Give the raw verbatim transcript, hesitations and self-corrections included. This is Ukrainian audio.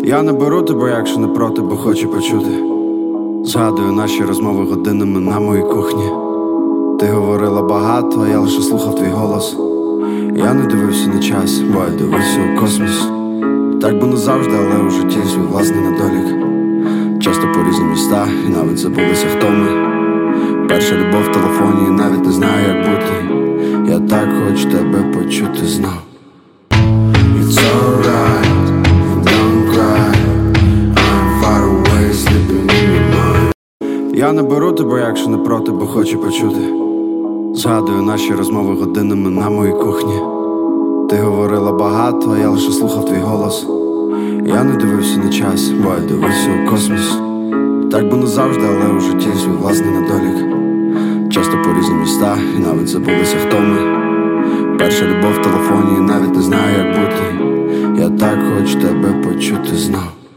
Я не беру тебе, якщо не проти, бо хочу почути. Згадую наші розмови годинами на моїй кухні. Ти говорила багато, а я лише слухав твій голос. Я не дивився на час, бо я дивився у космос. Так би не завжди, але у житті свій власний недолік. Часто по різні міста і навіть забулися, хто ми. Перша любов в телефоні, і навіть не знаю, як бути. Я так хочу тебе почути знов. It's alright, don't cry, I'm far away, sleeping in your mind. Я не беру тебе, якщо не проти, бо хочу почути. Згадую наші розмови годинами на моїй кухні. Ти говорила багато, а я лише слухав твій голос. Я не дивився на час, бо я дивився у космос. Так би не завжди, але у житті свій власний недолік. Часто по різні міста і навіть забулися, хто ми. Перша любов в телефоні, і навіть не знаю, як бути. Я так хочу тебе почути знов.